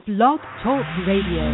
Blog Talk Radio.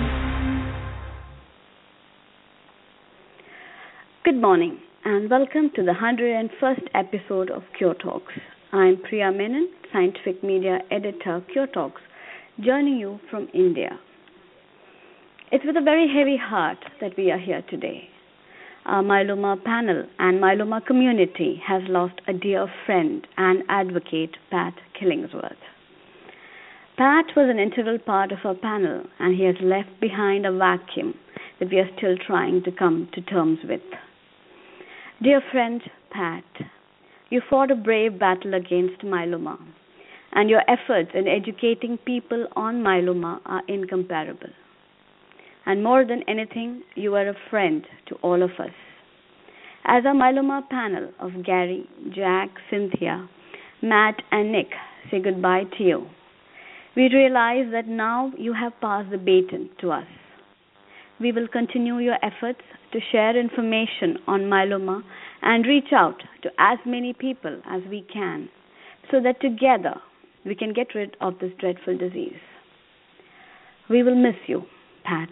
Good morning and welcome to the 101st episode of Cure Talks. I'm Priya Menon, Scientific Media Editor, Cure Talks, joining you from India. It's with a very heavy heart that we are here today. Our myeloma panel and myeloma community has lost a dear friend and advocate, Pat Killingsworth. Pat was an integral part of our panel, and he has left behind a vacuum that we are still trying to come to terms with. Dear friend Pat, you fought a brave battle against myeloma, and your efforts in educating people on myeloma are incomparable. And more than anything, you are a friend to all of us. As our myeloma panel of Gary, Jack, Cynthia, Matt, and Nick say goodbye to you, we realize that now you have passed the baton to us. We will continue your efforts to share information on myeloma and reach out to as many people as we can so that together we can get rid of this dreadful disease. We will miss you, Pat.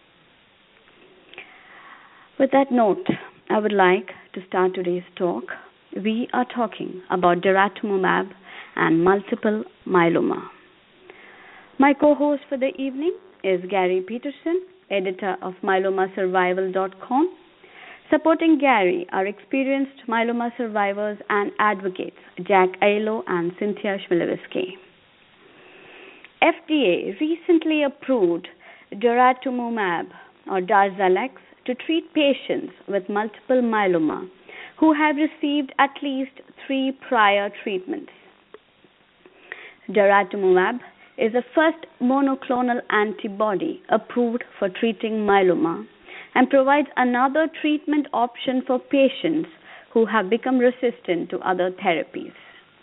With that note, I would like to start today's talk. We are talking about daratumumab and multiple myeloma. My co-host for the evening is Gary Peterson, editor of myelomasurvival.com. Supporting Gary are experienced myeloma survivors and advocates Jack Aiello and Cynthia Schmielewski. FDA recently approved daratumumab or Darzalex to treat patients with multiple myeloma who have received at least 3 prior treatments. Daratumumab is the first monoclonal antibody approved for treating myeloma and provides another treatment option for patients who have become resistant to other therapies.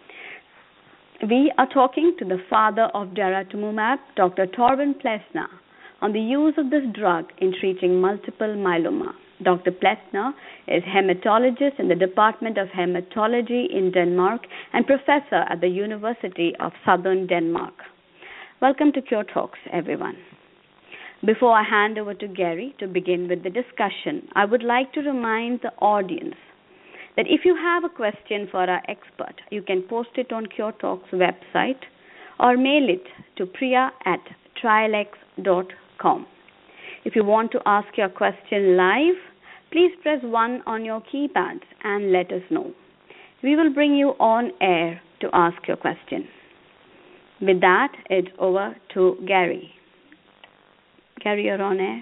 We are talking to the father of daratumumab, Dr. Torben Plesner, on the use of this drug in treating multiple myeloma. Dr. Plesner is hematologist in the Department of Hematology in Denmark and professor at the University of Southern Denmark. Welcome to Cure Talks, everyone. Before I hand over to Gary to begin with the discussion, I would like to remind the audience that if you have a question for our expert, you can post it on Cure Talks website or mail it to priya@trialex.com. If you want to ask your question live, please press 1 on your keypads and let us know. We will bring you on air to ask your question. With that, it's over to Gary. Gary, you're on air.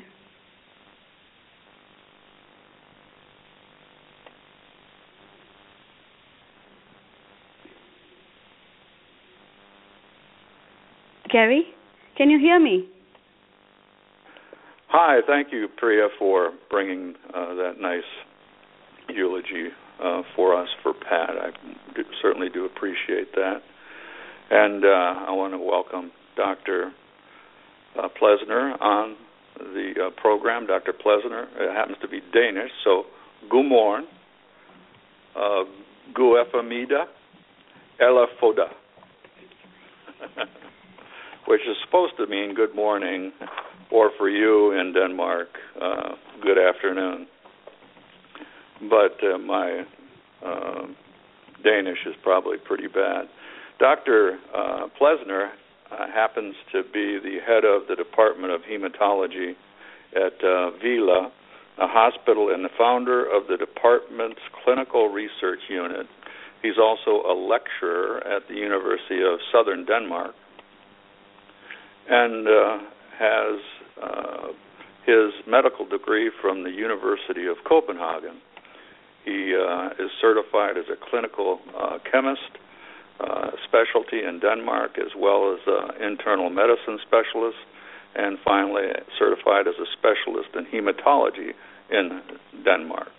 Gary, can you hear me? Hi, thank you, Priya, for bringing that nice eulogy for us for Pat. I certainly do appreciate that. And I want to welcome Dr. Plesner on the program. Dr. Plesner happens to be Danish, so god morgen, god eftermiddag, eller foda, which is supposed to mean good morning, or for you in Denmark, good afternoon. But my Danish is probably pretty bad. Dr. Plesner happens to be the head of the Department of Hematology at Vila, a hospital, and the founder of the department's clinical research unit. He's also a lecturer at the University of Southern Denmark and has his medical degree from the University of Copenhagen. He is certified as a clinical chemist, specialty in Denmark, as well as internal medicine specialist, and finally certified as a specialist in hematology in Denmark.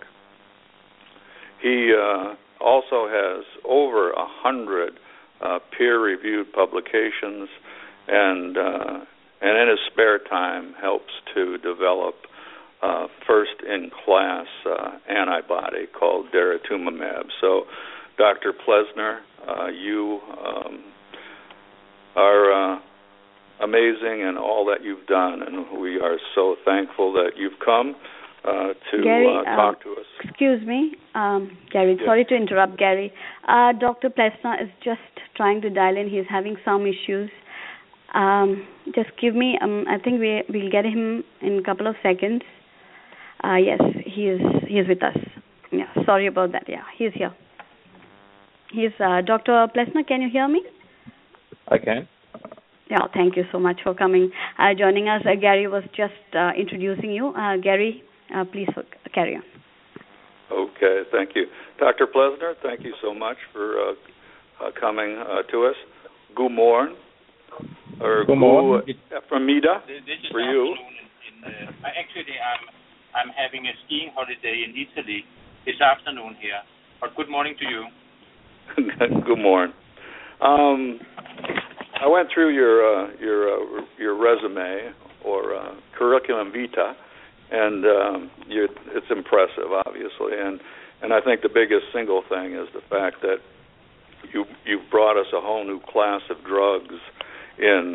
He also has over 100 peer-reviewed publications, and in his spare time helps to develop first-in-class antibody called daratumumab. So, Dr. Plesner, you are a amazing in all that you've done, and we are so thankful that you've come to Gary, talk to us. Excuse me, Gary. Yes. Sorry to interrupt, Gary. Dr. Plesner is just trying to dial in. He's having some issues. Just give me. I think we'll get him in a couple of seconds. Yes, he is with us. Yeah, sorry about that. Yeah, he's here. He's Dr. Plesner. Can you hear me? I can. Yeah, thank you so much for coming, joining us. Gary was just introducing you. Gary, please carry on. Okay, thank you. Dr. Plesner, thank you so much for coming to us. Good morning. Or Good morning. Efremida This is for you. Actually, I'm having a skiing holiday in Italy this afternoon here. But good morning to you. Good morning. I went through your resume or curriculum vitae, and it's impressive, obviously. And I think the biggest single thing is the fact that you've brought us a whole new class of drugs in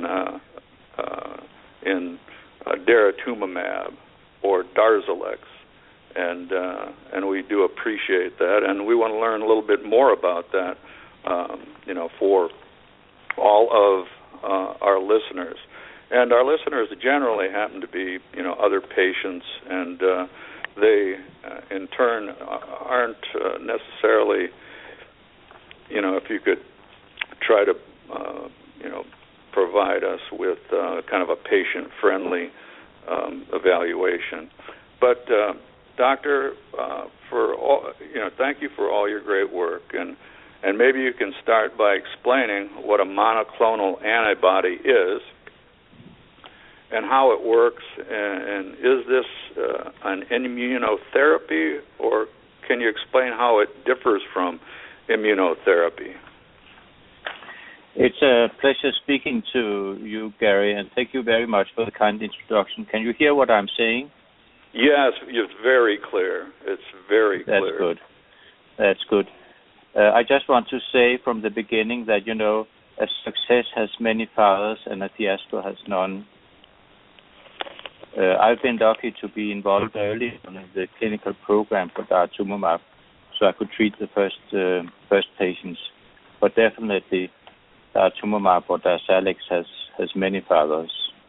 daratumumab or Darzalex, and we do appreciate that, and we want to learn a little bit more about that, for all of our listeners. And our listeners generally happen to be, other patients, and they, in turn, aren't necessarily, if you could try to, provide us with kind of a patient-friendly evaluation. But, Doctor, thank you for all your great work, and maybe you can start by explaining what a monoclonal antibody is and how it works, and is this an immunotherapy, or can you explain how it differs from immunotherapy? It's a pleasure speaking to you, Gary, and thank you very much for the kind introduction. Can you hear what I'm saying? Yes, it's very clear. It's very clear. That's good. I just want to say from the beginning that, a success has many fathers and a fiasco has none. I've been lucky to be involved early in the clinical program for daratumumab, so I could treat the first patients. But definitely, daratumumab or Darzalex has many fathers.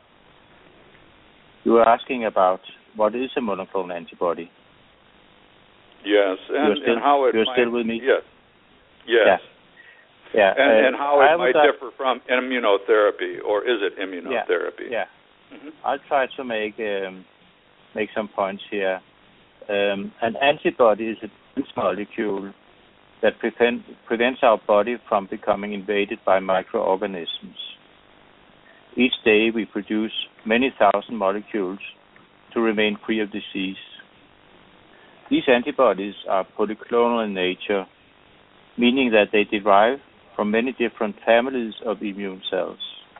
You were asking about what is a monoclonal antibody. Yes, and how it you're might, still with me? Yes. Yes. Yeah. And how it might differ from immunotherapy, or is it immunotherapy? Yeah. Mm-hmm. I'll try to make some points here. An antibody is a dense molecule that prevents our body from becoming invaded by microorganisms. Each day we produce many thousand molecules to remain free of disease. These antibodies are polyclonal in nature, meaning that they derive from many different families of immune cells.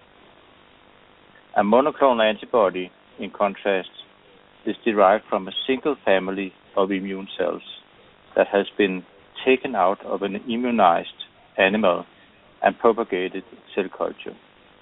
A monoclonal antibody, in contrast, is derived from a single family of immune cells that has been taken out of an immunized animal and propagated in cell culture.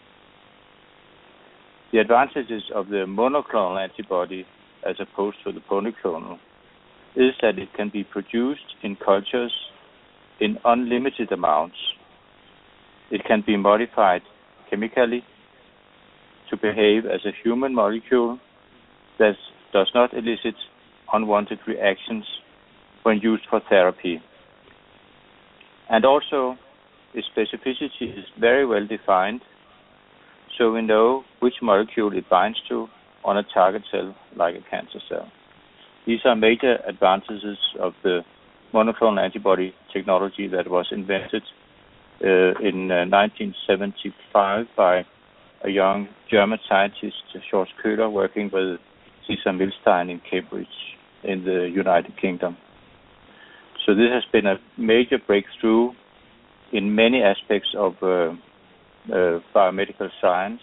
The advantages of the monoclonal antibody as opposed to the polyclonal is that it can be produced in cultures in unlimited amounts. It can be modified chemically to behave as a human molecule that does not elicit unwanted reactions when used for therapy. And also, its specificity is very well defined, so we know which molecule it binds to on a target cell like a cancer cell. These are major advantages of the monoclonal antibody technology that was invented in 1975 by a young German scientist, George Köhler, working with Cesar Milstein in Cambridge in the United Kingdom. So this has been a major breakthrough in many aspects of biomedical science.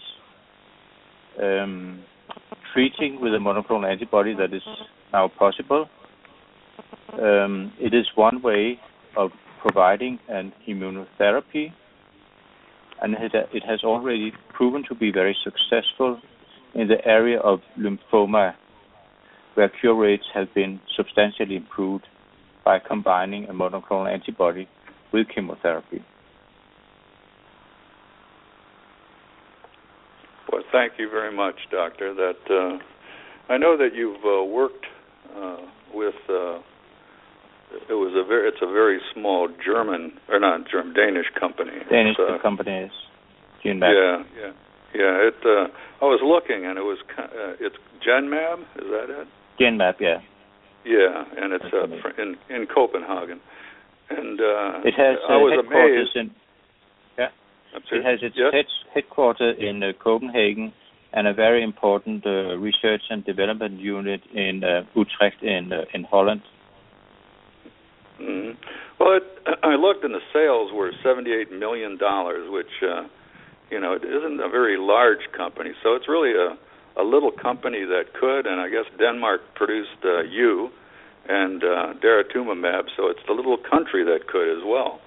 Treating with a monoclonal antibody that is now possible. It is one way of providing an immunotherapy, and it has already proven to be very successful in the area of lymphoma, where cure rates have been substantially improved by combining a monoclonal antibody with chemotherapy. Well, thank you very much, Doctor. I know that you've worked with. It's a very small Danish company. Danish company is Genmab. Yeah. I was looking, and it's Genmab. Is that it? Genmab, yeah. Yeah, and it's in Copenhagen. And it has I was headquarters amazed. It has its headquarters in Copenhagen and a very important research and development unit in Utrecht in Holland. Mm-hmm. Well, I looked, and the sales were $78 million, which it isn't a very large company. So it's really a little company that could, and I guess Denmark produced you and daratumumab, so it's the little country that could as well.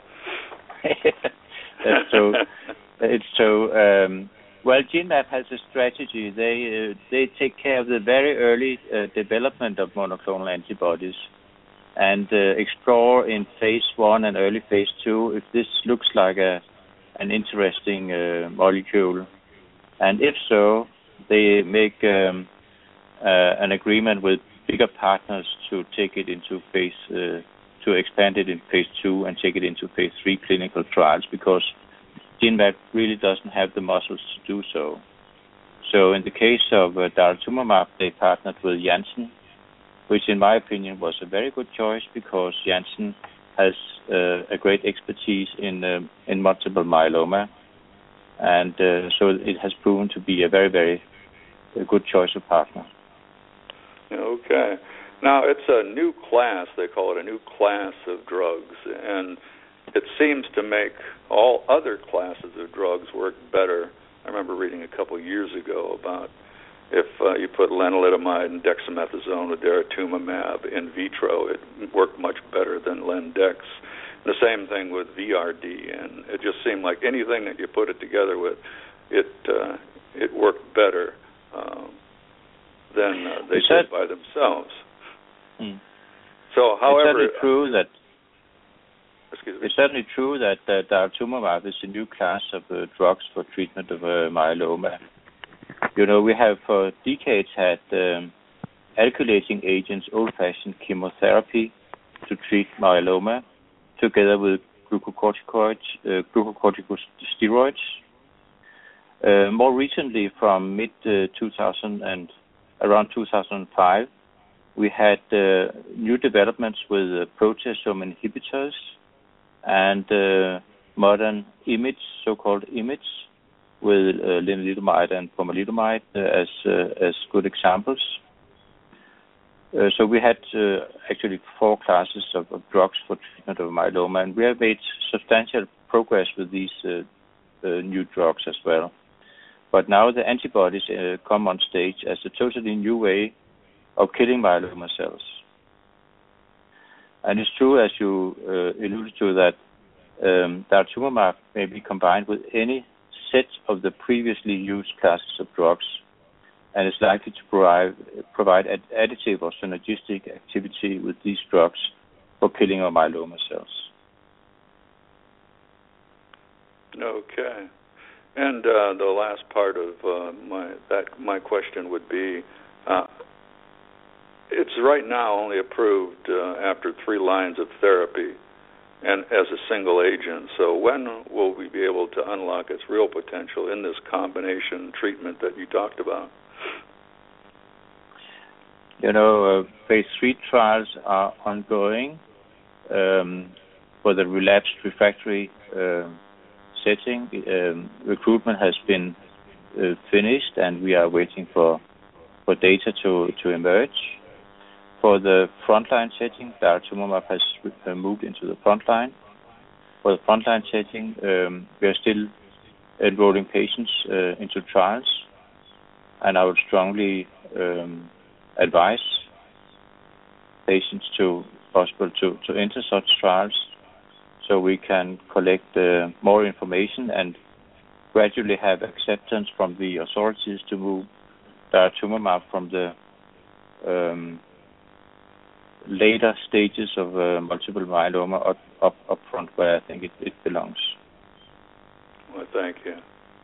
It's so. Well, Genmab has a strategy. They take care of the very early development of monoclonal antibodies and explore in phase 1 and early phase 2 if this looks like an interesting molecule. And if so, they make an agreement with bigger partners to take it into to expand it in phase 2 and take it into phase 3 clinical trials, because Genmab really doesn't have the muscles to do so. So in the case of daratumumab, they partnered with Janssen, which in my opinion was a very good choice, because Janssen has a great expertise in multiple myeloma, and so it has proven to be a very, very good choice of partner. Okay. Now, it's a new class, they call it a new class of drugs, and it seems to make all other classes of drugs work better. I remember reading a couple years ago about if you put lenalidomide and dexamethasone with daratumumab in vitro, it worked much better than Lendex. The same thing with VRD, and it just seemed like anything that you put it together with, it worked better than they did by themselves. So, however, it's certainly true that daratumumab is a new class of drugs for treatment of myeloma. We have for decades had alkylating agents, old-fashioned chemotherapy to treat myeloma, together with glucocorticosteroids. More recently, from mid-2000 and around 2005, we had new developments with proteasome inhibitors and modern IMiDs, so-called IMiDs, with lenalidomide and pomalidomide as good examples. So we had actually 4 classes of drugs for treatment of myeloma, and we have made substantial progress with these new drugs as well. But now the antibodies come on stage as a totally new way of killing myeloma cells. And it's true, as you alluded to, that daratumumab may be combined with any set of the previously used classes of drugs, and is likely to provide additive or synergistic activity with these drugs for killing of myeloma cells. Okay. And the last part of my question would be, it's right now only approved after 3 lines of therapy and as a single agent. So when will we be able to unlock its real potential in this combination treatment that you talked about? Phase 3 trials are ongoing for the relapsed refractory setting. Recruitment has been finished, and we are waiting for data to emerge. For the frontline setting, daratumumab has moved into the frontline. For the frontline setting, we are still enrolling patients into trials, and I would strongly advise patients to enter such trials, so we can collect more information and gradually have acceptance from the authorities to move daratumumab from the later stages of multiple myeloma up front, where I think it belongs. Well, thank you.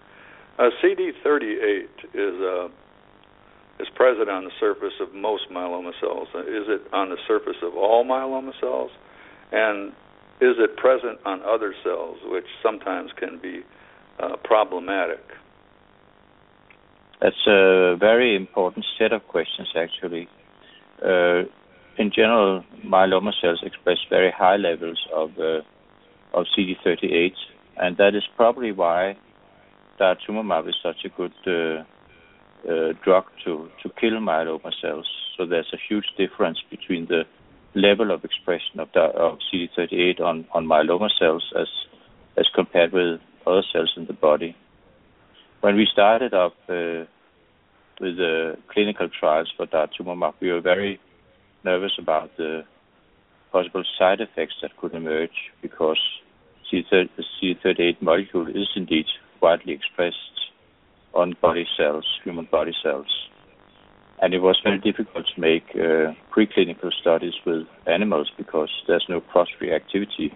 CD38 is present on the surface of most myeloma cells. Is it on the surface of all myeloma cells? And is it present on other cells, which sometimes can be problematic? That's a very important set of questions, actually. In general, myeloma cells express very high levels of CD38, and that is probably why daratumumab is such a good drug to kill myeloma cells. So there's a huge difference between the level of expression of CD38 on myeloma cells as compared with other cells in the body. When we started up with the clinical trials for daratumumab, we were very nervous about the possible side effects that could emerge, because the CD38 molecule is indeed widely expressed on body cells, human body cells. And it was very difficult to make preclinical studies with animals because there's no cross-reactivity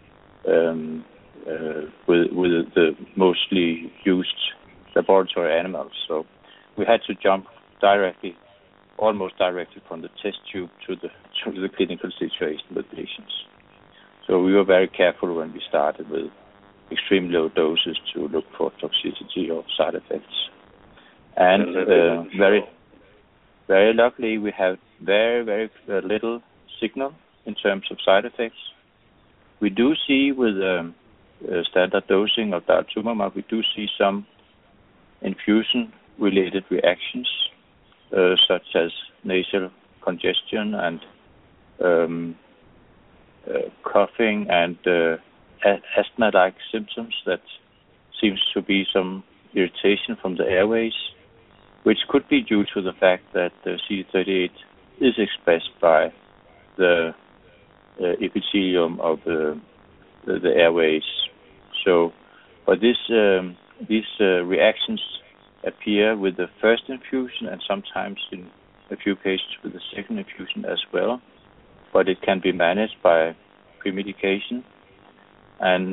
with the mostly used laboratory animals. So we had to jump almost directly from the test tube to the clinical situation with patients. So we were very careful when we started with extremely low doses to look for toxicity or side effects. And very, very luckily, we have very, very little signal in terms of side effects. We do see with standard dosing of daratumumab, we do see some infusion-related reactions, such as nasal congestion and coughing and asthma-like symptoms. That seems to be some irritation from the airways, which could be due to the fact that the CD38 is expressed by the epithelium of the airways. So, but these reactions appear with the first infusion and sometimes in a few cases with the second infusion as well. But it can be managed by premedication, and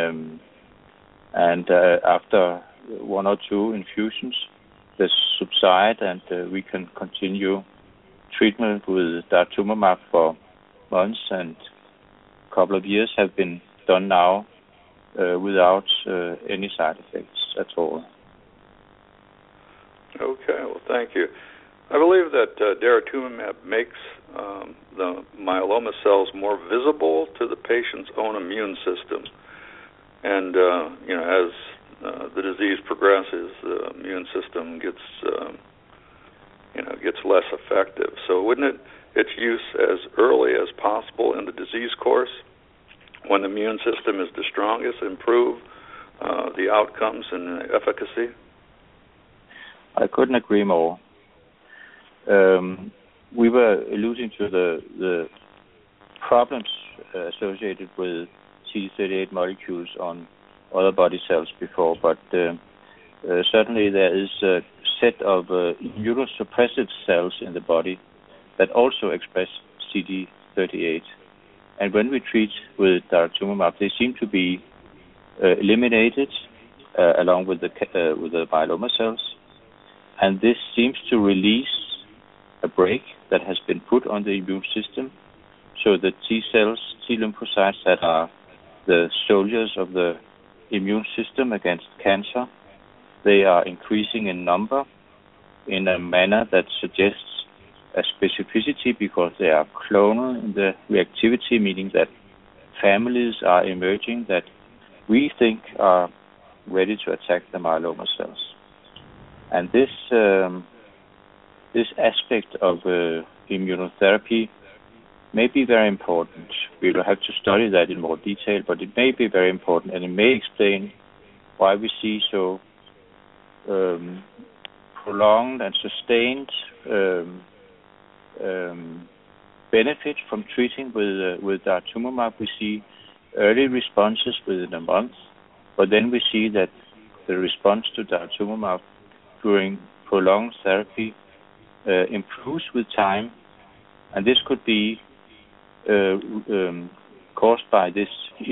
after one or two infusions, they subside, and we can continue treatment with daratumumab for months, and a couple of years have been done now without any side effects at all. Okay, well, thank you. I believe that daratumumab makes the myeloma cells more visible to the patient's own immune system. And, as the disease progresses, the immune system gets less effective. So wouldn't its use as early as possible in the disease course, when the immune system is the strongest, improve the outcomes and efficacy? I couldn't agree more. We were alluding to the problems associated with CD38 molecules on other body cells before, but certainly there is a set of immunosuppressive cells in the body that also express CD38. And when we treat with daratumumab, they seem to be eliminated along with the myeloma cells, and this seems to release a brake that has been put on the immune system, so the T cells, T lymphocytes that are the soldiers of the immune system against cancer, they are increasing in number in a manner that suggests a specificity because they are clonal in the reactivity, meaning that families are emerging that we think are ready to attack the myeloma cells. And this aspect of immunotherapy may be very important. We will have to study that in more detail, but it may be very important, and it may explain why we see so prolonged and sustained benefit from treating with daratumumab. We see early responses within a month, but then we see that the response to daratumumab during prolonged therapy improves with time, and this could be caused by this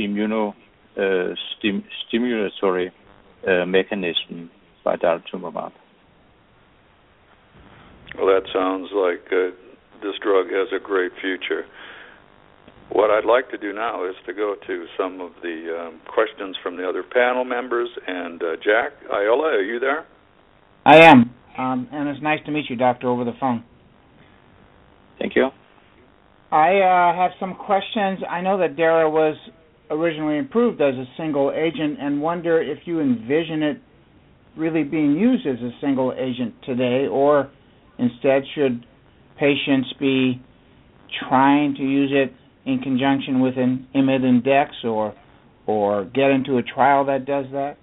immunostimulatory mechanism by daratumumab. Well, that sounds like this drug has a great future. What I'd like to do now is to go to some of the questions from the other panel members. And Jack, Iola, are you there? I am, and it's nice to meet you, Doctor, over the phone. Thank you. I have some questions. I know that Dara was originally approved as a single agent, and wonder if you envision it really being used as a single agent today, or instead should patients be trying to use it in conjunction with an IMiD and Dex, or get into a trial that does that?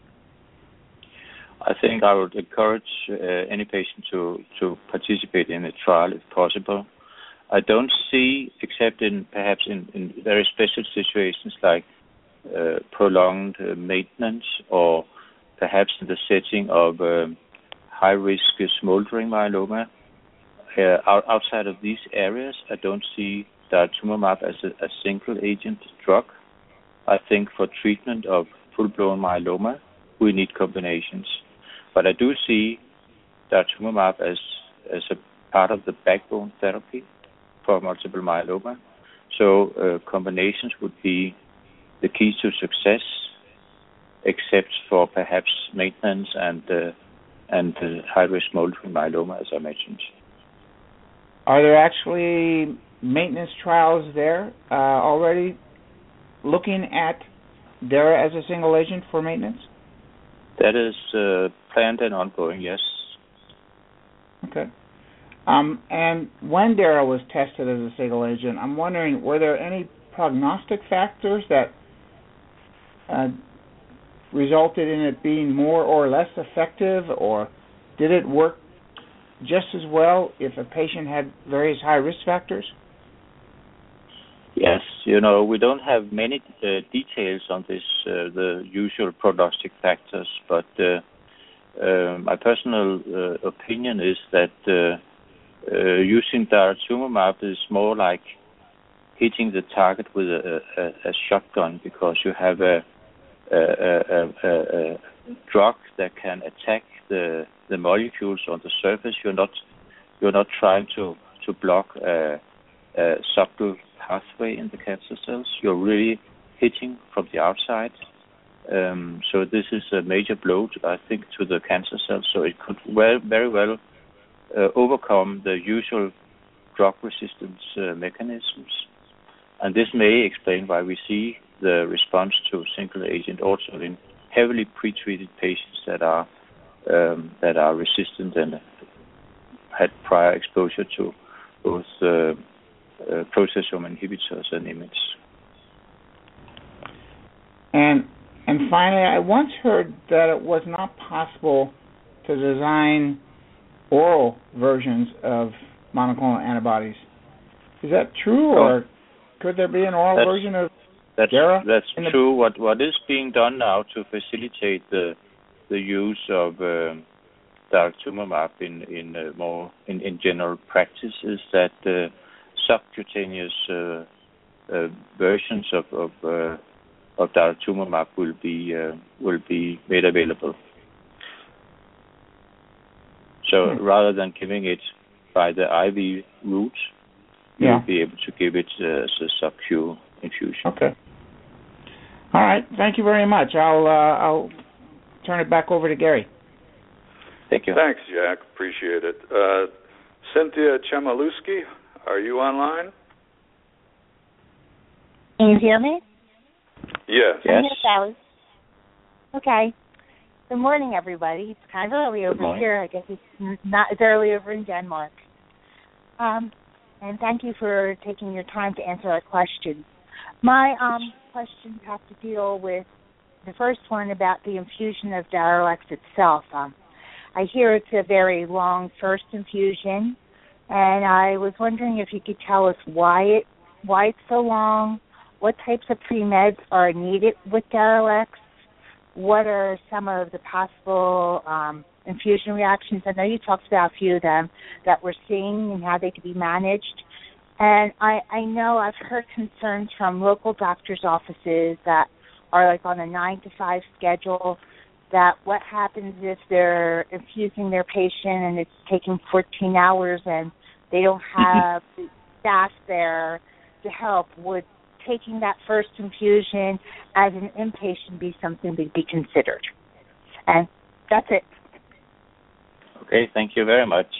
I think I would encourage any patient to participate in a trial if possible. I don't see, except perhaps in very special situations like prolonged maintenance, or perhaps in the setting of high-risk smoldering myeloma. Outside of these areas, I don't see daratumumab as a single-agent drug. I think for treatment of full-blown myeloma, we need combinations. But I do see daratumumab as a part of the backbone therapy for multiple myeloma. So combinations would be the key to success, except for perhaps maintenance and high-risk smoldering myeloma, as I mentioned. Are there actually maintenance trials there already looking at Dara as a single agent for maintenance? That is planned and ongoing, yes. Okay. And when Dara was tested as a single agent, I'm wondering, were there any prognostic factors that resulted in it being more or less effective, or did it work just as well if a patient had various high-risk factors? Yes, we don't have many details on this, the usual prognostic factors, but my personal opinion is that using daratumumab is more like hitting the target with a shotgun, because you have a drug that can attack the molecules on the surface. You're not trying to block a subtle pathway in the cancer cells. You're really hitting from the outside. So this is a major blow, I think, to the cancer cells. So it could very well overcome the usual drug resistance mechanisms. And this may explain why we see the response to single agent also in heavily pretreated patients that are resistant and had prior exposure to both proteasome inhibitors and IMiDs. And finally, I once heard that it was not possible to design oral versions of monoclonal antibodies. Is that true, or could there be an oral version of Dara? That's true. What is being done now to facilitate the use of daratumumab in general practice is that subcutaneous versions of daratumumab will be made available. So rather than giving it by the IV route, you'll be able to give it as a sub-Q infusion. Okay. All right. Thank you very much. I'll turn it back over to Gary. Thank you. Thanks, Jack. Appreciate it. Cynthia Chmielewski, are you online? Can you hear me? Yes. Yes, Alice. Okay. Good morning, everybody. It's kind of early over here. I guess it's not as early over in Denmark. And thank you for taking your time to answer our questions. My questions have to deal with the first one about the infusion of Daralux itself. I hear it's a very long first infusion, and I was wondering if you could tell us why it's so long, what types of pre-meds are needed with Daralux, what are some of the possible infusion reactions? I know you talked about a few of them that we're seeing and how they could be managed. And I know I've heard concerns from local doctors' offices that are like on a 9-to-5 schedule, that what happens if they're infusing their patient and it's taking 14 hours and they don't have the staff there to help. Would taking that first infusion as an inpatient be something to be considered? And that's it. Okay, thank you very much.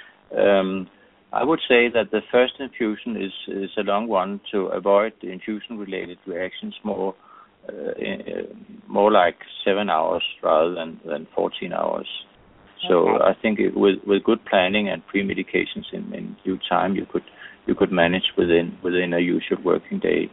I would say that the first infusion is a long one to avoid the infusion-related reactions, more like 7 hours rather than 14 hours. So I think with good planning and pre-medications in due time, you could manage within a usual working day.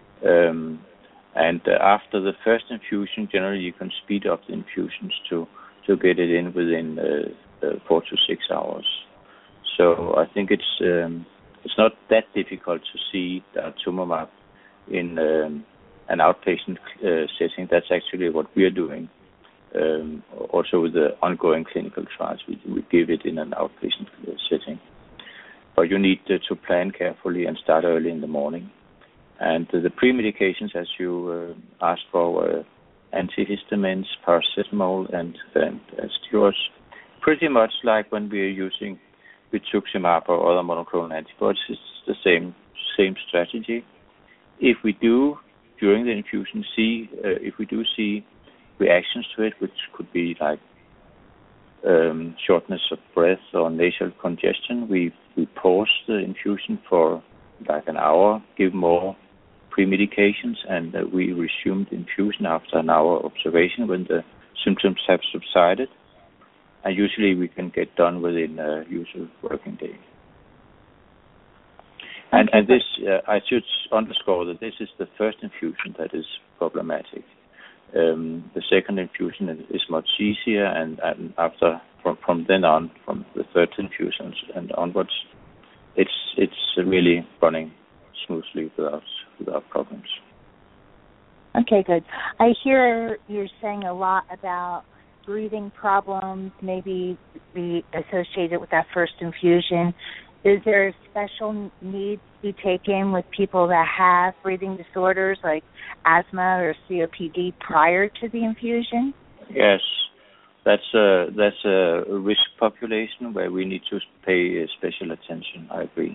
And after the first infusion, generally you can speed up the infusions to get it in within 4 to 6 hours. So I think it's not that difficult to see daratumumab in an outpatient setting. That's actually what we are doing. Also with the ongoing clinical trials, we give it in an outpatient setting. But you need to plan carefully and start early in the morning. And the pre-medications, as you asked for, were antihistamines, paracetamol, and steroids. Pretty much like when we are using rituximab or other monoclonal antibodies, it's the same strategy. If we do during the infusion see reactions to it, which could be like shortness of breath or nasal congestion, we pause the infusion for like an hour, give more pre-medications, and we resume the infusion after an hour observation when the symptoms have subsided. And usually we can get done within a usual working day. And this, I should underscore that this is the first infusion that is problematic. The second infusion is much easier, and after from then on, from the third infusion and onwards, it's really running smoothly without problems. Okay, good. I hear you're saying a lot about breathing problems maybe be associated with that first infusion. Is there a special need to be taken with people that have breathing disorders like asthma or COPD prior to the infusion? Yes, that's a risk population where we need to pay special attention. I agree.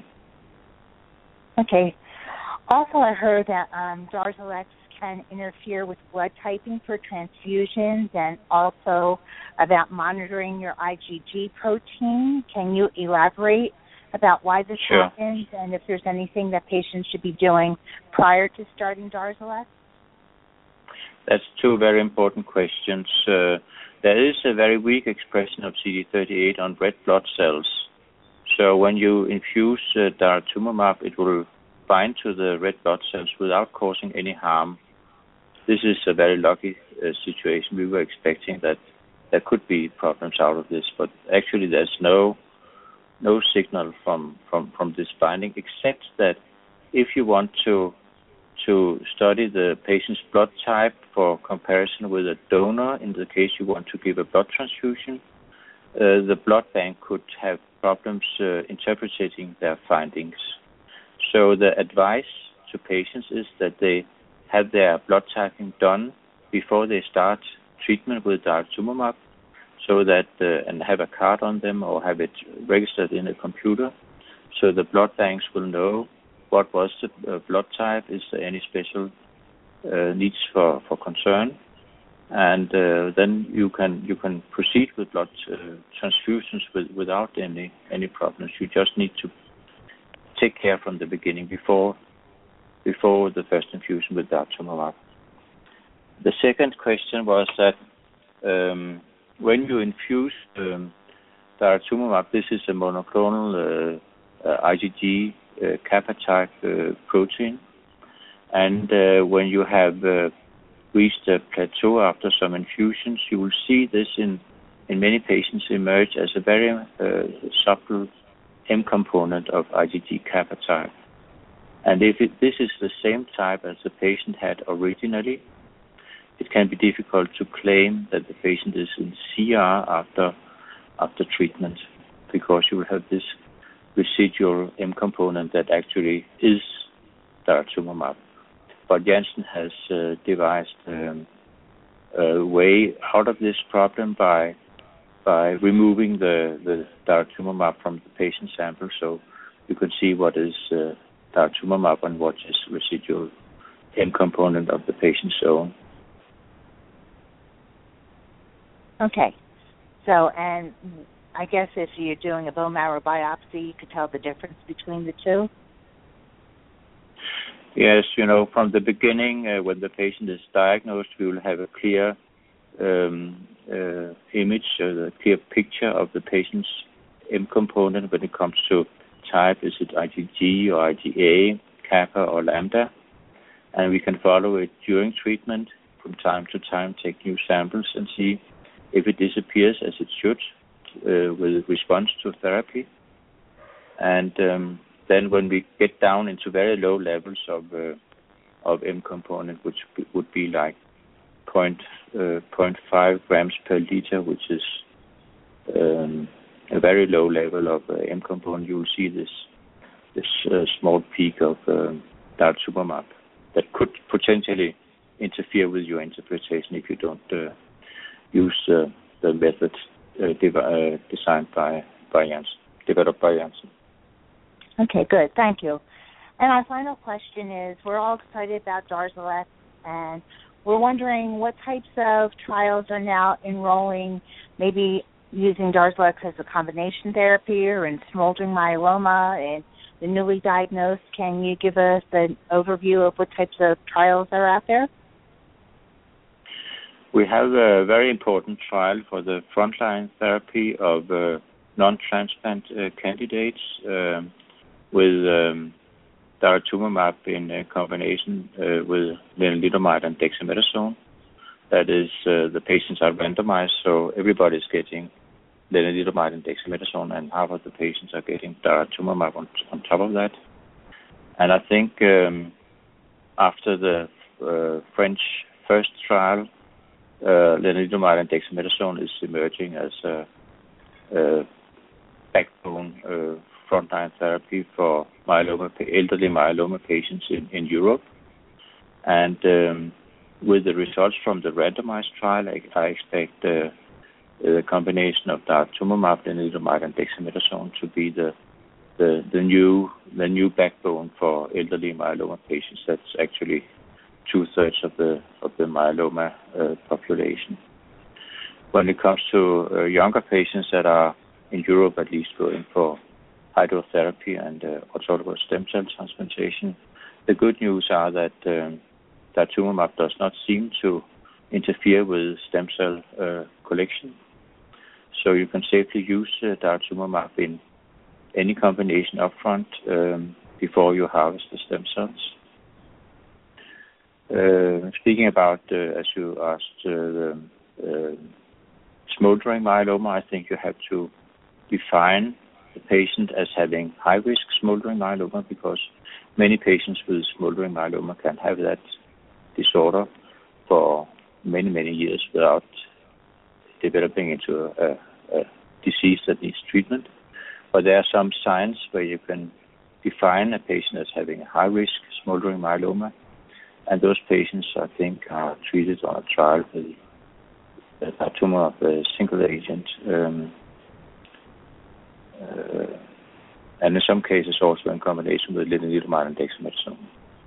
Okay. Also, I heard that Darzalex can interfere with blood typing for transfusions, and also about monitoring your IgG protein. Can you elaborate about why this happens, and if there's anything that patients should be doing prior to starting Darzalex? That's two very important questions. There is a very weak expression of CD38 on red blood cells. So when you infuse daratumumab, it will bind to the red blood cells without causing any harm. This is a very lucky situation. We were expecting that there could be problems out of this, but actually there's no signal from this binding, except that if you want to study the patient's blood type for comparison with a donor, in the case you want to give a blood transfusion, the blood bank could have problems interpreting their findings. So the advice to patients is that they have their blood typing done before they start treatment with daratumumab, so that and have a card on them or have it registered in a computer, so the blood banks will know what was the blood type, is there any special needs for concern, and then you can proceed with blood transfusions without any problems. You just need to take care from the beginning before the first infusion with daratumumab. The second question was that when you infuse daratumumab, this is a monoclonal IgG kappa type protein, and when you have reached a plateau after some infusions, you will see this in many patients emerge as a very subtle M component of IgG kappa type. And if this is the same type as the patient had originally, it can be difficult to claim that the patient is in CR after treatment, because you will have this residual M component that actually is daratumumab. But Janssen has devised a way out of this problem by removing the daratumumab from the patient sample, so you can see what is daratumumab and what is residual M component of the patient's own. Okay. So, and I guess if you're doing a bone marrow biopsy, you could tell the difference between the two? Yes, from the beginning, when the patient is diagnosed, we will have a clear image, a clear picture of the patient's M component when it comes to type. Is it IgG or IgA, kappa or lambda? And we can follow it during treatment from time to time, take new samples and see if it disappears as it should with response to therapy. And then when we get down into very low levels of M component, which would be like 0.5 grams per liter, which is a very low level of M component, you will see this small peak of daratumumab that could potentially interfere with your interpretation if you don't use the method designed by Janssen, developed by Janssen. Okay, good. Thank you. And our final question is, we're all excited about DARZALEX, and we're wondering what types of trials are now enrolling, maybe using DARZALEX as a combination therapy or in smoldering myeloma and the newly diagnosed. Can you give us an overview of what types of trials are out there? We have a very important trial for the frontline therapy of non-transplant candidates with daratumumab in combination with lenalidomide and dexamethasone. That is, the patients are randomized, so everybody is getting lenalidomide and dexamethasone, and half of the patients are getting daratumumab on top of that. And I think after the French first trial, lenalidomide and dexamethasone is emerging as a backbone frontline therapy for elderly myeloma patients in Europe. And with the results from the randomized trial, I expect the combination of daratumumab, lenalidomide, and dexamethasone to be the new backbone for elderly myeloma patients. That's actually 2/3 of the myeloma population. When it comes to younger patients that are in Europe at least going for hydrotherapy and autologous stem cell transplantation, the good news are that daratumumab does not seem to interfere with stem cell collection. So you can safely use daratumumab in any combination upfront before you harvest the stem cells. Speaking about, as you asked, smoldering myeloma, I think you have to define the patient as having high-risk smoldering myeloma, because many patients with smoldering myeloma can have that disorder for many, many years without developing into a disease that needs treatment. But there are some signs where you can define a patient as having a high-risk smoldering myeloma, and those patients, I think, are treated on a trial with daratumumab, a single agent, and in some cases also in combination with lenalidomide and dexamethasone.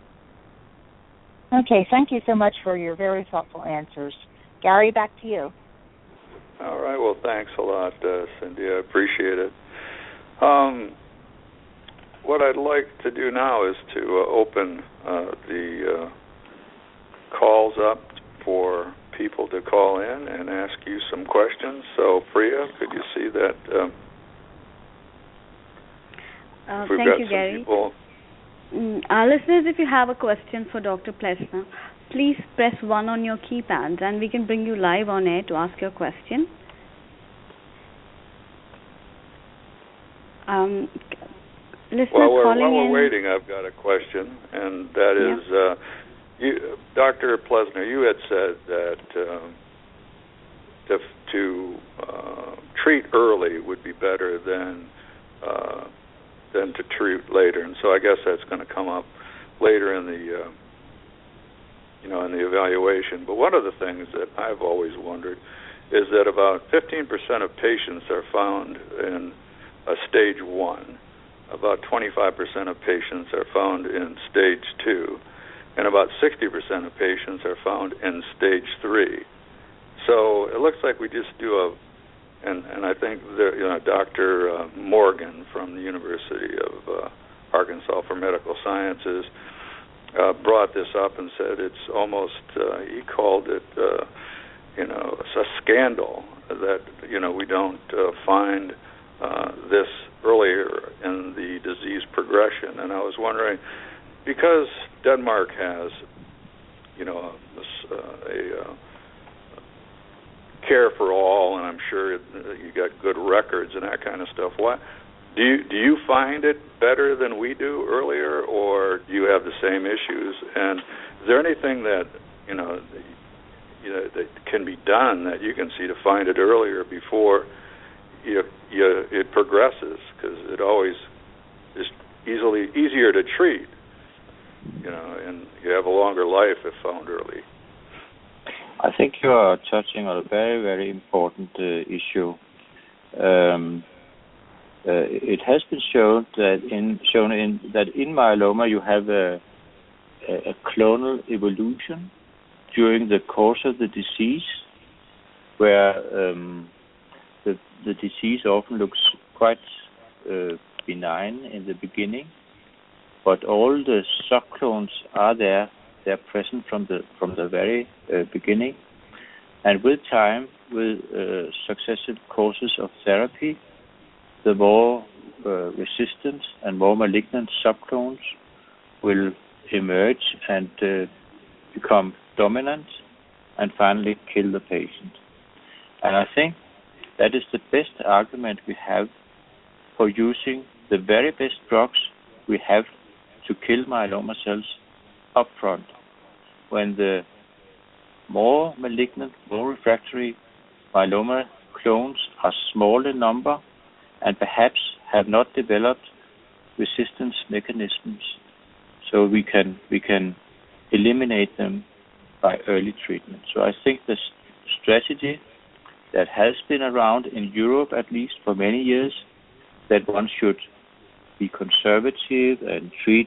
Okay, thank you so much for your very thoughtful answers. Gary, back to you. All right, well, thanks a lot, Cindy. I appreciate it. What I'd like to do now is to open the calls up for people to call in and ask you some questions. So, Priya, could you see that? Thank you, Gary. Listeners, if you have a question for Dr. Plesner, please press 1 on your keypads and we can bring you live on air to ask your question. Listeners while calling we're in. waiting, I've got a question, and that is, Dr. Plesner, you had said that to treat early would be better than to treat later, and so I guess that's going to come up later in the in the evaluation. But one of the things that I've always wondered is that about 15% of patients are found in stage 1, about 25% of patients are found in stage 2, and about 60% of patients are found in stage 3. So it looks like we just do and I think Dr. Morgan from the University of Arkansas for Medical Sciences brought this up and said it's almost, he called it, a scandal that, we don't find this earlier in the disease progression. And I was wondering, because Denmark has, a care for all, and I'm sure you got good records and that kind of stuff. What do you find it better than we do earlier, or do you have the same issues? And is there anything that that can be done that you can see to find it earlier before it progresses? Because it always is easier to treat, and you have a longer life if found early. I think you are touching on a very, very important issue. It has been shown that in myeloma you have a clonal evolution during the course of the disease, where the disease often looks quite benign in the beginning, but all the subclones are there. They're present from the very beginning, and with time, with successive courses of therapy, the more resistant and more malignant subclones will emerge and become dominant and finally kill the patient. And I think that is the best argument we have for using the very best drugs we have to kill myeloma cells up front, when the more malignant, more refractory myeloma clones are small in number and perhaps have not developed resistance mechanisms, so we can eliminate them by early treatment. So I think the strategy that has been around in Europe, at least for many years, that one should be conservative and treat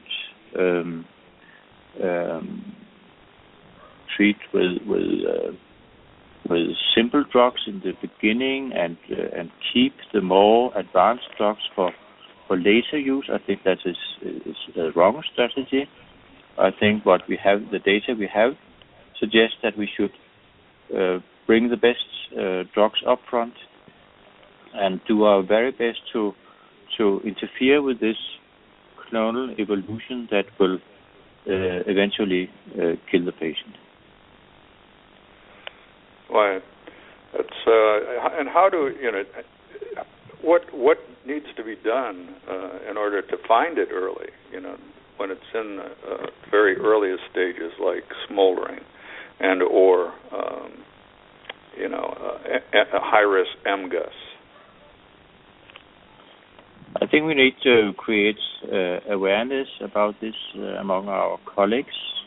with simple drugs in the beginning and keep the more advanced drugs for later use. I think that is a wrong strategy. I think what we have, the data we have, suggests that we should bring the best drugs up front and do our very best to interfere with this clonal evolution that will eventually kill the patient. Well, that's and how do what needs to be done in order to find it early? When it's in very earliest stages, like smoldering, and or a high-risk MGUS. I think we need to create awareness about this among our colleagues.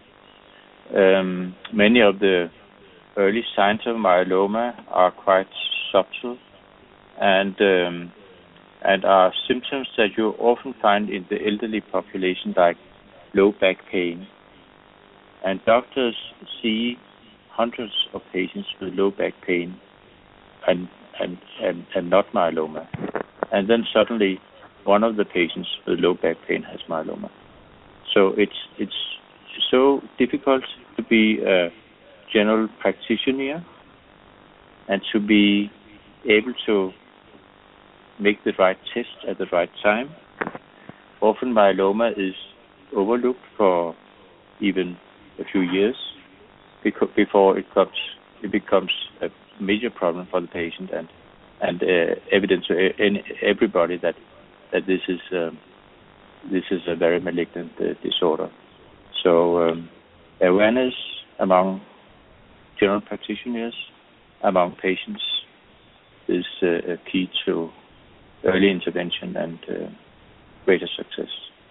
Many of the early signs of myeloma are quite subtle and are symptoms that you often find in the elderly population, like low back pain. And doctors see hundreds of patients with low back pain and not myeloma. And then suddenly one of the patients with low back pain has myeloma. So it's so difficult to be a general practitioner and to be able to make the right test at the right time. Often myeloma is overlooked for even a few years before it becomes a major problem for the patient and evidence to everybody that this is a very malignant disorder. So awareness among general practitioners, among patients, is a key to early intervention and greater success.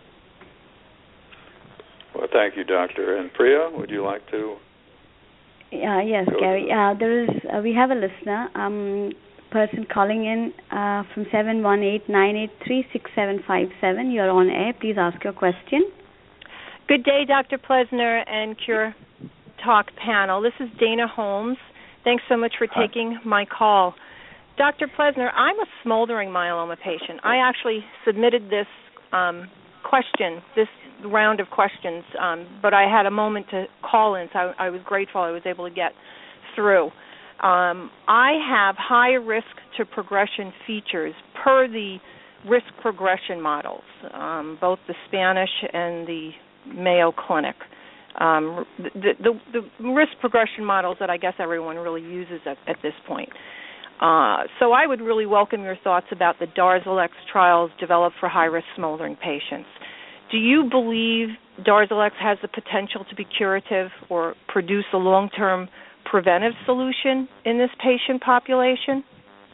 Well, thank you, Doctor. And Priya, would you like to? Yes, Gary. We have a listener, person calling in from 718-983-6757. You're on air. Please ask your question. Good day, Dr. Plesner and Cure Talk panel. This is Dana Holmes. Thanks so much for taking my call. Dr. Plesner, I'm a smoldering myeloma patient. I actually submitted this this round of questions, but I had a moment to call in, so I was grateful I was able to get through. I have high risk to progression features per the risk progression models, both the Spanish and the Mayo Clinic. The risk progression models that I guess everyone really uses at this point. So I would really welcome your thoughts about the DARZALEX trials developed for high-risk smoldering patients. Do you believe DARZALEX has the potential to be curative or produce a long-term preventive solution in this patient population?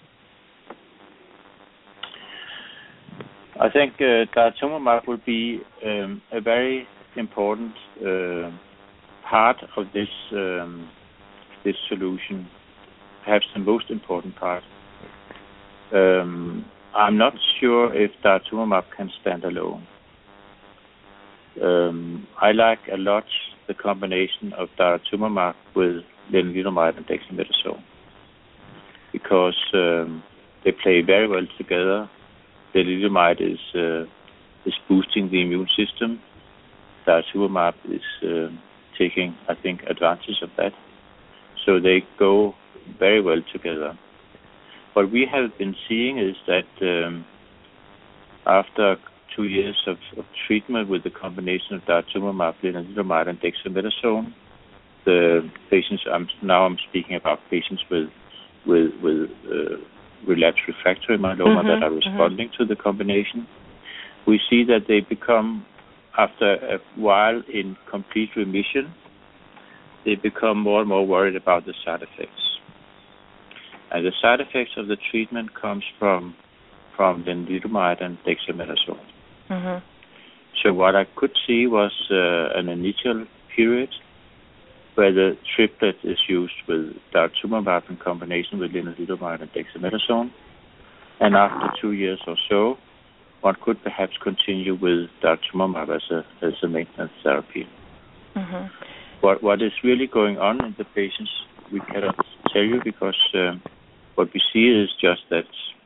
I think daratumumab will be a very important part of this solution, perhaps the most important part. I'm not sure if daratumumab can stand alone. I like a lot the combination of daratumumab with lenalidomide and dexamethasone because they play very well together. Lenalidomide is boosting the immune system. Daratumumab is taking, I think, advantage of that. So they go very well together. What we have been seeing is that after 2 years of treatment with the combination of daratumumab, lenalidomide, and dexamethasone, the patients, I'm speaking about patients with relapsed refractory myeloma that are responding to the combination. We see that they become, after a while in complete remission, they become more and more worried about the side effects. And the side effects of the treatment comes from lenalidomide and dexamethasone. So what I could see was an initial period where the triplet is used with daratumumab in combination with lenalidomide and dexamethasone. And after 2 years or so, one could perhaps continue with daratumumab as a maintenance therapy. What is really going on in the patients, we cannot tell you because what we see is just that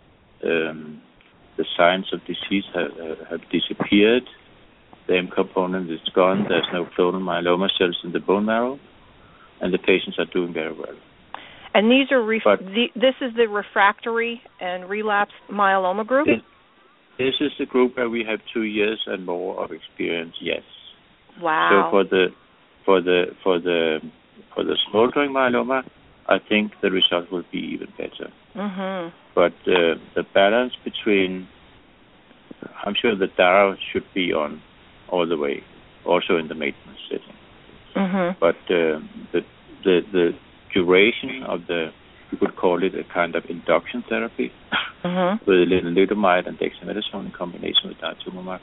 the signs of disease have disappeared. The M component is gone. There's no clonal myeloma cells in the bone marrow, and the patients are doing very well. And these are this is the refractory and relapsed myeloma group? This is the group where we have 2 years and more of experience. Yes. Wow. So for the smoldering myeloma, I think the result will be even better. But the balance between, I'm sure the DARA should be on all the way, also in the maintenance setting. But the duration of you could call it a kind of induction therapy with lenalidomide and dexamethasone in combination with daratumumab.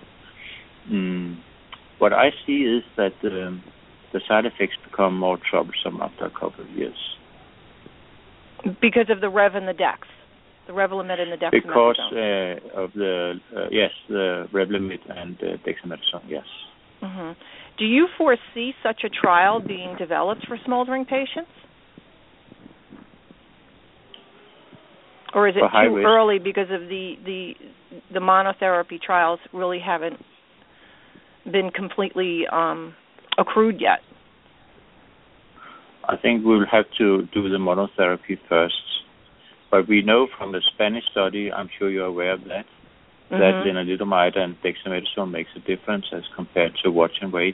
What I see is that the side effects become more troublesome after a couple of years. Because of the Rev and the Dex, the Revlimid and the dexamethasone. Because of the Revlimid and dexamethasone, yes. Do you foresee such a trial being developed for smoldering patients? Or is it too early because of the monotherapy trials really haven't been completely accrued yet? I think we'll have to do the monotherapy first. But we know from the Spanish study, I'm sure you're aware of that, that lenalidomide and dexamethasone makes a difference as compared to watch and wait.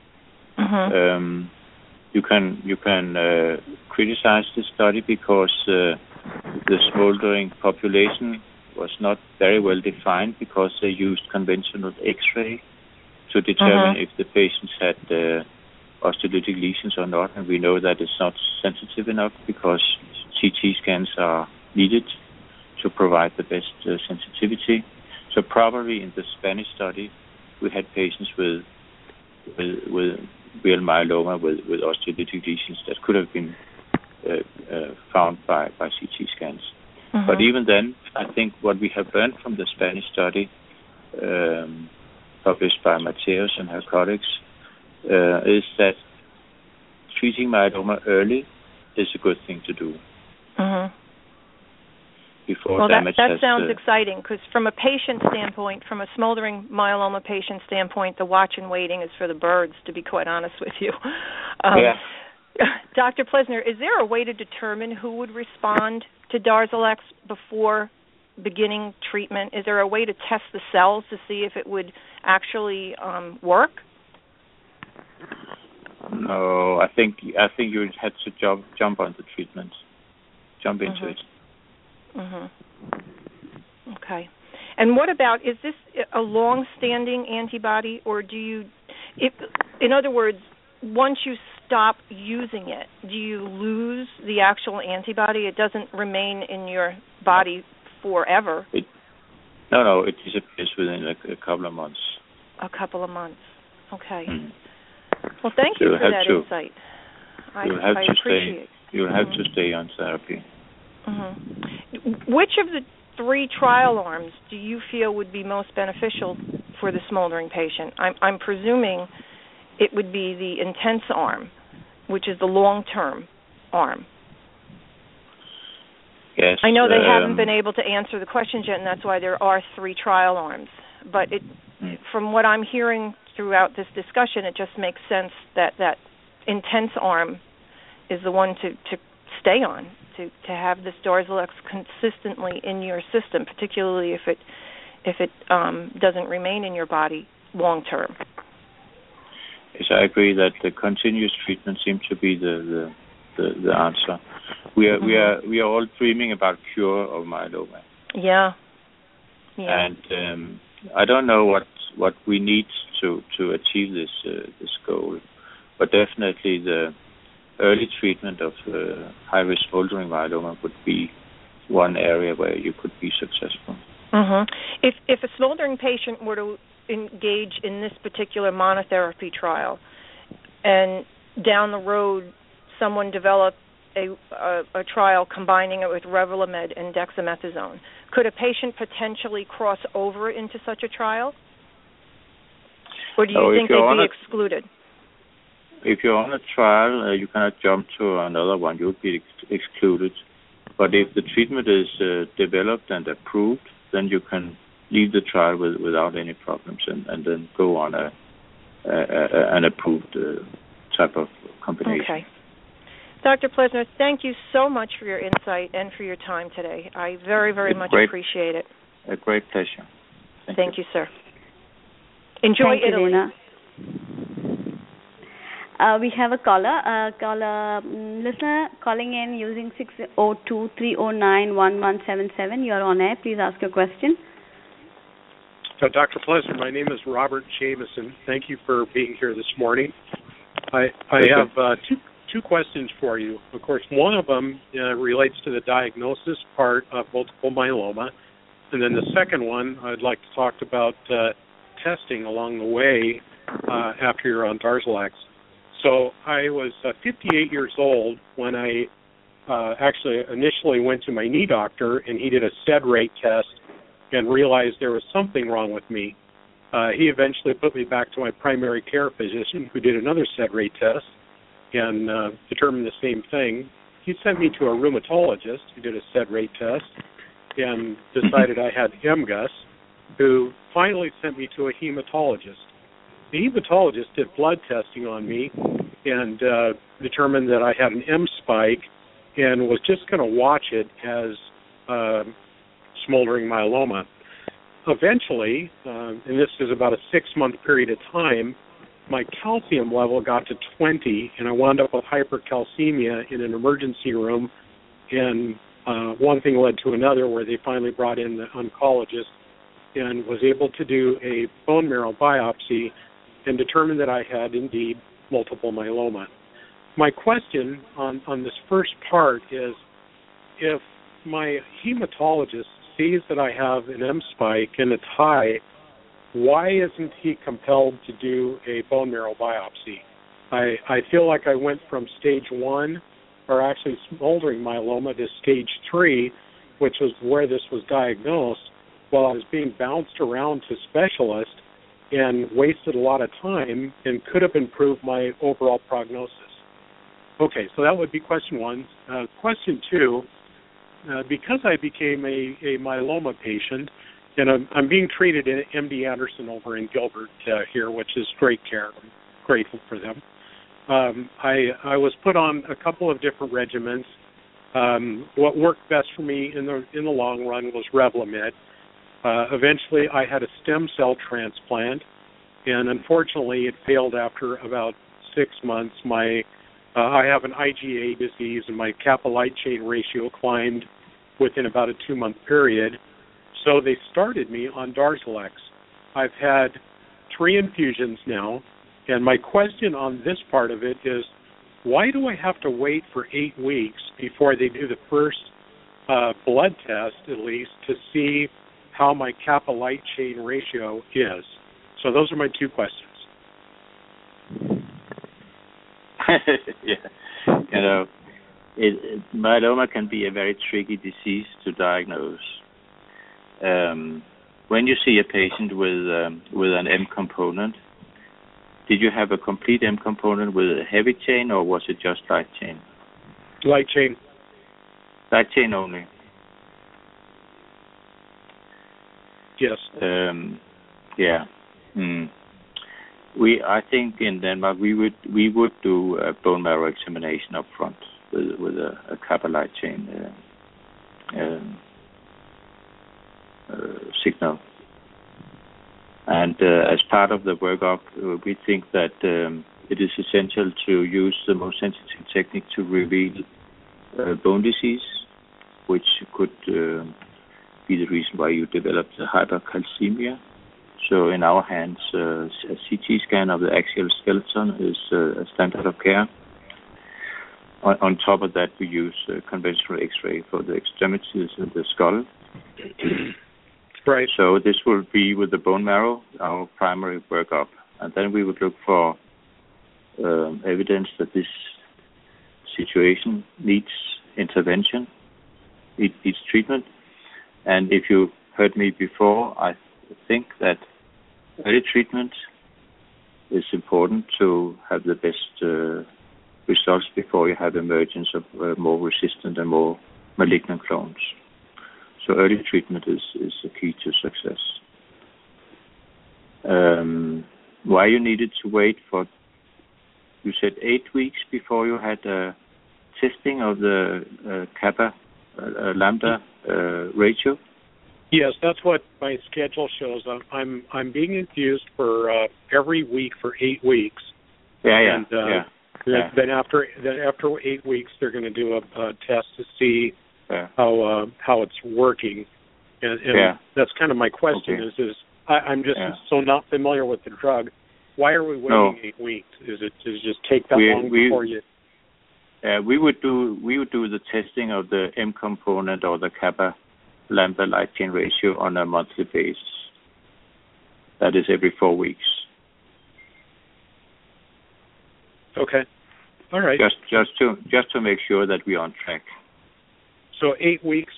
You can criticize this study because the smoldering population was not very well defined because they used conventional X-ray to determine if the patients had osteolytic lesions or not, and we know that it's not sensitive enough because CT scans are needed to provide the best sensitivity. So probably in the Spanish study, we had patients with real myeloma with osteolytic lesions that could have been found by CT scans. Mm-hmm. But even then, I think what we have learned from the Spanish study, published by Mateos and her colleagues, is that treating myeloma early is a good thing to do. Mm-hmm. Before that sounds exciting, because from a patient standpoint, from a smoldering myeloma patient standpoint, the watch and waiting is for the birds, to be quite honest with you. Yeah. Dr. Plesner, is there a way to determine who would respond to Darzalex before beginning treatment? Is there a way to test the cells to see if it would actually work? No, I think you would have to jump on the treatment, jump into it. Mm-hmm. Okay. And what about, is this a long-standing antibody, or do you, in other words, once you stop using it, do you lose the actual antibody? It doesn't remain in your body forever. No, it disappears within a couple of months. A couple of months. Okay. Mm. Well, thank you for that insight. I appreciate it. You'll have to stay on therapy. Mm-hmm. Which of the 3 trial arms do you feel would be most beneficial for the smoldering patient? I'm presuming it would be the intense arm, which is the long-term arm. Yes. I know they haven't been able to answer the questions yet, and that's why there are 3 trial arms. But from what I'm hearing throughout this discussion, it just makes sense that intense arm is the one to stay on, to have this Darzalex consistently in your system, particularly if it doesn't remain in your body long term. Yes, I agree that the continuous treatment seems to be the answer. We are all dreaming about cure of myeloma. Yeah. And I don't know what we need to achieve this goal, but definitely the early treatment of high-risk smoldering myeloma would be one area where you could be successful. Mm-hmm. If a smoldering patient were to engage in this particular monotherapy trial, and down the road someone developed a trial combining it with Revlimid and dexamethasone, could a patient potentially cross over into such a trial? Or do you think they'd be excluded? If you're on a trial, you cannot jump to another one. You'll be excluded. But if the treatment is developed and approved, then you can leave the trial without any problems and then go on an approved type of combination. Okay. Dr. Plesner, thank you so much for your insight and for your time today. I very, very much appreciate it. A great pleasure. Thank you, sir. Enjoy Italy. Dana. We have a caller, listener calling in using 602-309-1177. You're on air. Please ask your question. So, Dr. Plesner, my name is Robert Jameson. Thank you for being here this morning. I have two questions for you. Of course, one of them relates to the diagnosis part of multiple myeloma, and then the second one I'd like to talk about testing along the way after you're on Darzalex. So I was 58 years old when I actually initially went to my knee doctor, and he did a SED rate test and realized there was something wrong with me. He eventually put me back to my primary care physician, who did another SED rate test and determined the same thing. He sent me to a rheumatologist who did a SED rate test and decided I had MGUS, who finally sent me to a hematologist. The hematologist did blood testing on me and determined that I had an M spike and was just going to watch it as smoldering myeloma. Eventually, and this is about a 6-month period of time, my calcium level got to 20, and I wound up with hypercalcemia in an emergency room, and one thing led to another where they finally brought in the oncologist and was able to do a bone marrow biopsy and determined that I had indeed multiple myeloma. My question on this first part is, if my hematologist sees that I have an M spike and it's high, why isn't he compelled to do a bone marrow biopsy? I feel like I went from stage 1, or actually smoldering myeloma, to stage 3, which was where this was diagnosed, while I was being bounced around to specialists and wasted a lot of time and could have improved my overall prognosis. Okay, so that would be question 1. Question 2, because I became a myeloma patient, and I'm being treated at MD Anderson over in Gilbert here, which is great care. I'm grateful for them. I was put on a couple of different regimens. What worked best for me in the long run was Revlimid. Eventually, I had a stem cell transplant, and unfortunately, it failed after about 6 months. I have an IgA disease, and my kappa light chain ratio climbed within about a 2-month period. So they started me on Darzalex. I've had 3 infusions now, and my question on this part of it is, why do I have to wait for 8 weeks before they do the first blood test, at least, to see how my kappa light chain ratio is? So those are my 2 questions. Yeah. Myeloma can be a very tricky disease to diagnose. When you see a patient with an M component, did you have a complete M component with a heavy chain, or was it just light chain? Light chain. Light chain only. Yes. Yeah. I think in Denmark we would do a bone marrow examination up front with a kappa light chain signal. And as part of the workup, we think that it is essential to use the most sensitive technique to reveal bone disease, which could be the reason why you developed the hypercalcemia. So in our hands, a CT scan of the axial skeleton is a standard of care. On top of that, we use conventional X-ray for the extremities of the skull. Right. So this will be with the bone marrow, our primary workup. And then we would look for evidence that this situation needs intervention, needs treatment. And if you heard me before, I think that early treatment is important to have the best results before you have emergence of more resistant and more malignant clones. So early treatment is the key to success. Why you needed to wait for, you said 8 weeks before you had testing of the kappa lambda ratio? Yes, that's what my schedule shows. I'm being infused for every week for 8 weeks. And then after 8 weeks, they're going to do a test to see how it's working, and that's kind of my question. Okay. Is I'm just so not familiar with the drug. Why are we waiting 8 weeks? Does it just take that long before you? We would do the testing of the M component or the kappa lambda light chain ratio on a monthly basis. That is every 4 weeks. Okay. All right. Just to make sure that we're on track. So 8 weeks,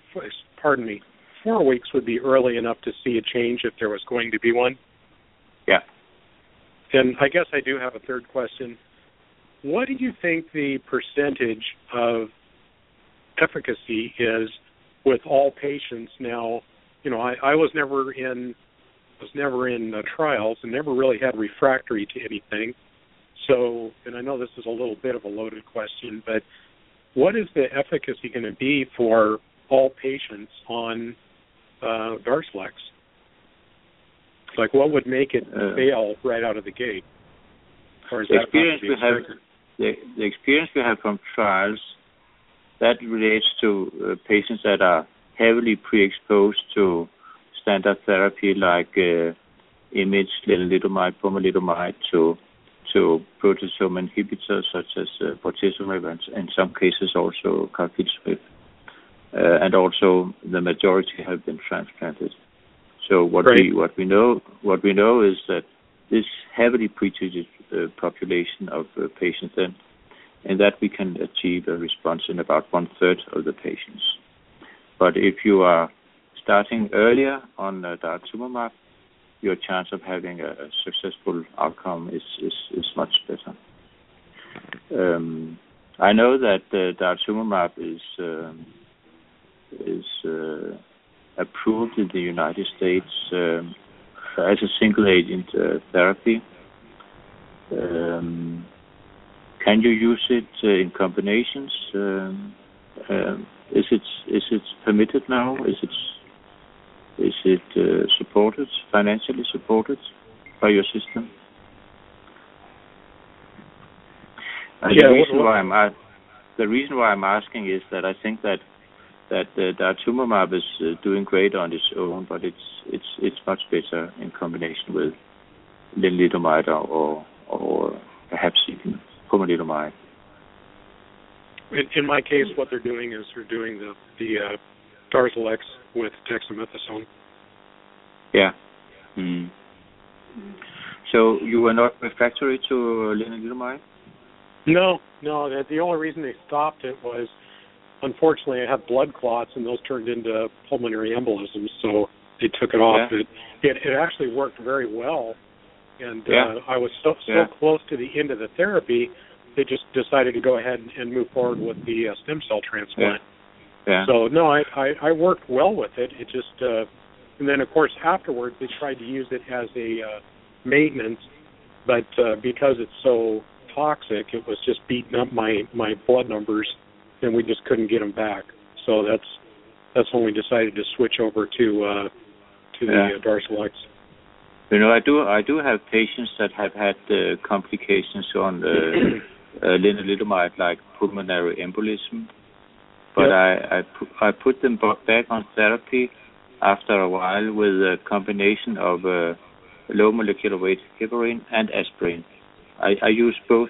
4 weeks would be early enough to see a change if there was going to be one? Yeah. And I guess I do have a third question. What do you think the percentage of efficacy is with all patients now? You know, I was never in trials and never really had refractory to anything. So, and I know this is a little bit of a loaded question, but what is the efficacy going to be for all patients on Darzalex? Like, what would make it fail right out of the gate? Or is that the experience we have from trials, that relates to patients that are heavily pre-exposed to standard therapy like IMiD, lenalidomide, pomalidomide, to to proteasome inhibitors such as bortezomib and in some cases also carfilzomib. And also the majority have been transplanted. So what we know is that this heavily pretreated population of patients, and that we can achieve a response in about 1/3 of the patients. But if you are starting earlier on daratumumab, your chance of having a successful outcome is much better. I know that daratumumab is approved in the United States as a single agent therapy. Can you use it in combinations? Is it permitted now? Is it supported, financially supported by your system? The reason why I'm asking is that I think that daratumumab is doing great on its own, but it's much better in combination with lenalidomide or perhaps even pomalidomide. In my case, what they're doing is they're doing the Darzalex with dexamethasone. Yeah. Mm. So you were not refractory to lenalidomide? No. The only reason they stopped it was, unfortunately, I had blood clots, and those turned into pulmonary embolisms, so they took it off. Yeah. It actually worked very well, and I was so close to the end of the therapy, they just decided to go ahead and move forward with the stem cell transplant. Yeah. So, no, I worked well with it. It just, and then, of course, afterwards, they tried to use it as a maintenance, but because it's so toxic, it was just beating up my blood numbers, and we just couldn't get them back. So that's when we decided to switch over to the Darzalex. You know, I do have patients that have had complications on lenalidomide, like pulmonary embolism, but I put them back on therapy after a while with a combination of low molecular weight heparin and aspirin. I use both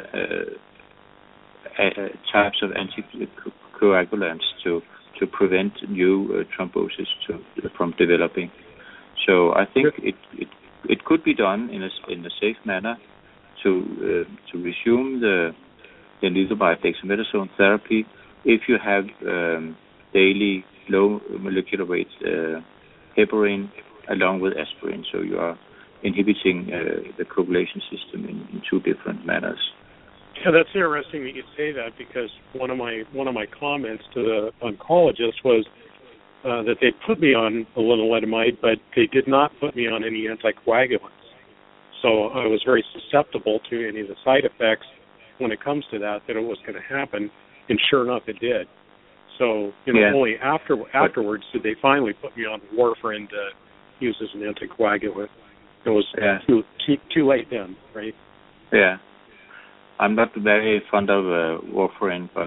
types of anticoagulants to prevent new thrombosis from developing. So I think it could be done in a safe manner to resume the lenalidomide dexamethasone therapy if you have daily low molecular weight heparin along with aspirin. So you are inhibiting the coagulation system in two different manners. Yeah, that's interesting that you say that, because one of my comments to the oncologist was that they put me on lenalidomide, but they did not put me on any anticoagulants. So I was very susceptible to any of the side effects when it comes to that it was going to happen, and sure enough, it did. So only afterwards did they finally put me on warfarin to use as an anticoagulant. It was too late then, right? Yeah. I'm not very fond of warfarin, but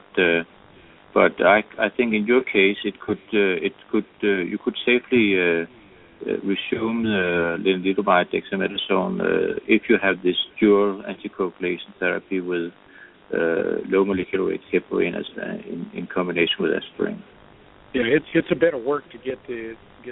I think in your case you could safely resume lenalidomide dexamethasone if you have this dual anticoagulation therapy with low molecular weight heparin in combination with aspirin. Yeah, it's a bit of work to get the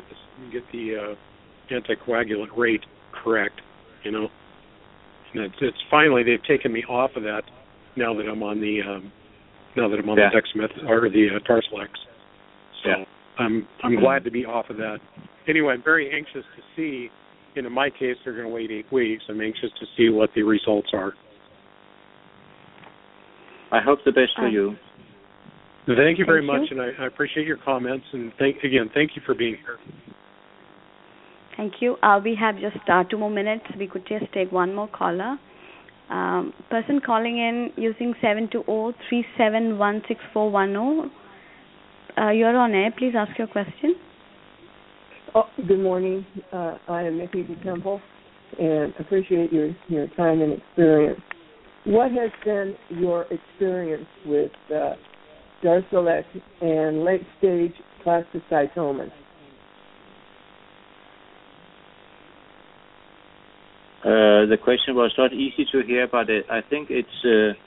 anticoagulant rate correct, And it's finally they've taken me off of that now that I'm on the the dexamethasone or the Darzalex. So I'm glad to be off of that. Anyway, I'm very anxious to see. In my case, they're going to wait 8 weeks. I'm anxious to see what the results are. I hope the best for you. Thank you very much, and I appreciate your comments. And thank you for being here. Thank you. We have just 2 more minutes. We could just take one more caller. Person calling in using 720-371-6410. You're on air. Please ask your question. Good morning. I am Nikki Temple, and appreciate your time and experience. What has been your experience with Darzalex and late-stage plastocytomas? The question was not easy to hear, but I think it's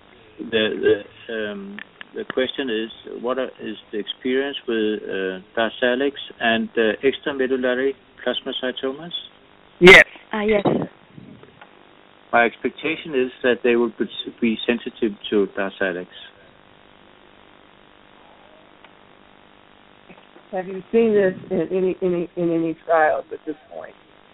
the question is what is the experience with DARZALEX and extramedullary plasmacytomas? Yes. Yes. My expectation is that they would be sensitive to DARZALEX. Have you seen this in any trials at this point?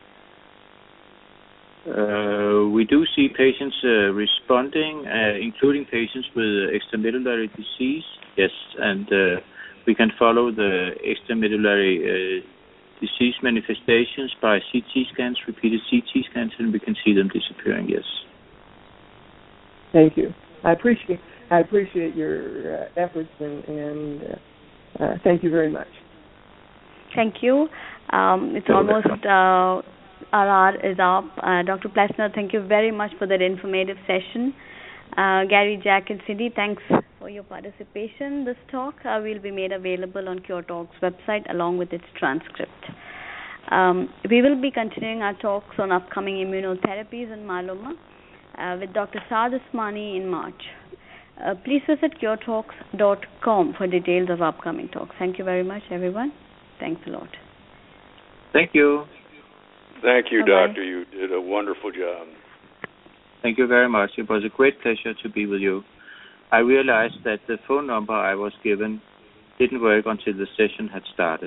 We do see patients responding, including patients with extramedullary disease. Yes, and we can follow the extramedullary disease manifestations by CT scans, repeated CT scans, and we can see them disappearing. Yes. Thank you. I appreciate your efforts and thank you very much. Thank you. It's almost our hour is up. Dr. Plesner, thank you very much for that informative session. Gary, Jack, and Cindy, thanks for your participation. This talk will be made available on Cure Talks website along with its transcript. We will be continuing our talks on upcoming immunotherapies and myeloma with Dr. Saad Usmani in March. Please visit curetalks.com for details of upcoming talks. Thank you very much, everyone. Thanks a lot. Thank you. Thank you, Bye-bye. Doctor. You did a wonderful job. Thank you very much. It was a great pleasure to be with you. I realized that the phone number I was given didn't work until the session had started.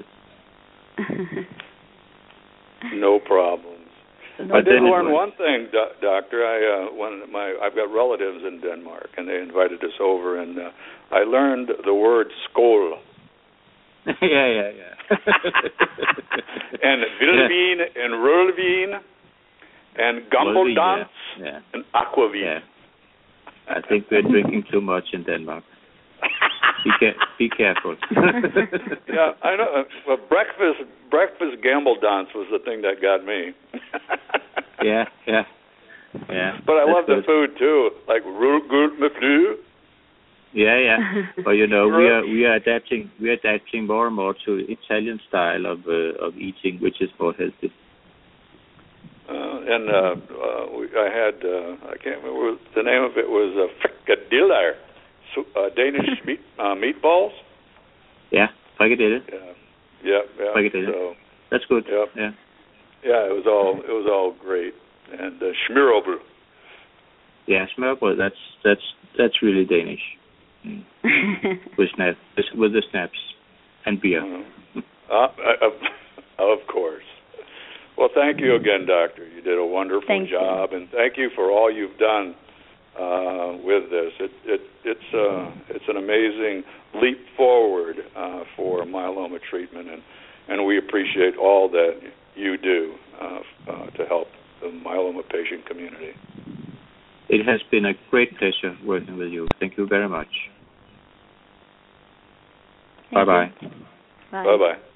No problems. I did learn one thing, Doctor. I've got relatives in Denmark, and they invited us over, and I learned the word skål. yeah. And Vildvin and Rølvin and Gambeldans and Aquavit. Yeah. I think we're drinking too much in Denmark. Be careful. Yeah, I know. Well, breakfast Gambeldans was the thing that got me. Yeah. But I love the food too, like Rugurt Meflu. Yeah. But you know, we are adapting more and more to Italian style of eating, which is more healthy. I had I can't remember the name of it was frikadiller, Danish meatballs. Yeah, frikadelle. Yeah. Frikadelle. So, that's good. Yep. Yeah. Yeah, it was all great. And smørrebrød. Yeah, smørrebrød. That's really Danish. with the snaps and beer. Of course. Well, thank you again, Doctor. You did a wonderful job, and thank you for all you've done with this. It's an amazing leap forward for myeloma treatment, and we appreciate all that you do to help the myeloma patient community. It has been a great pleasure working with you. Thank you very much. Bye-bye. Bye. Bye-bye.